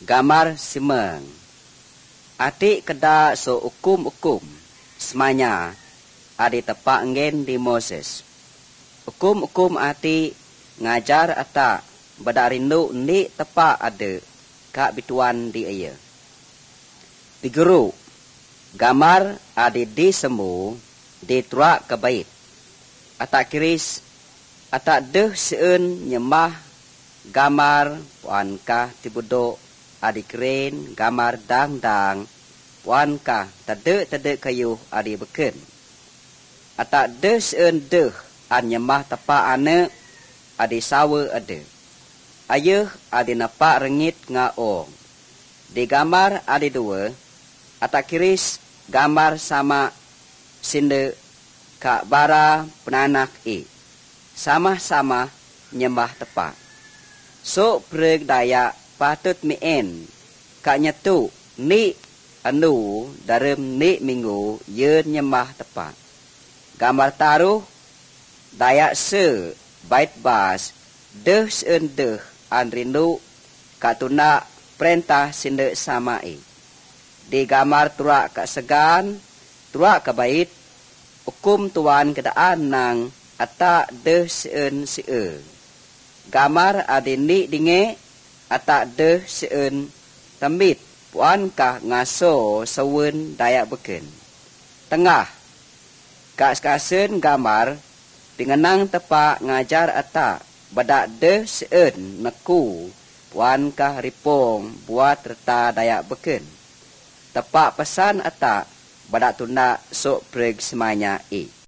gamar simeng. Adik keda so hukum-hukum semanya adi tepak ngen di Moses. Hukum-hukum ati ngajar ata bada rindu ni tepak ada kak bituan di iya. Di guru gamar adi di semu di turak ke bait. Ata kiris ata deh seun nyemah gamar puankah tibudo adi keren gamar dang-dang puankah tade kayu adi beken. Ata deh seun deh an nyemah tepak ane adi sawe ade. Ayuh adi napak rengit ngaong. Di gamar adi dua ata kiris gamar sama sinde kak bara penanak sama-sama nyembah tepak. So preg daya patut mien kak nyetu ni anu dalam ni minggu yeun nyembah tepak. Gambar taruh daya se bait bas deh seun deh an rindu kak tuna perintah sinde samai. Di gamar turak kak segan turak ke bait hukum tuan kedaan nang ata deh seun seun. Gamar adini dinge ata deh seun temit puankah ngaso sewen daya beken. Tengah kak sekasen gamar dingenang tepak ngajar ata bada deh seun neku puankah ripong buat reta daya beken. Tepak pesan ata bada tunda sok preg semanya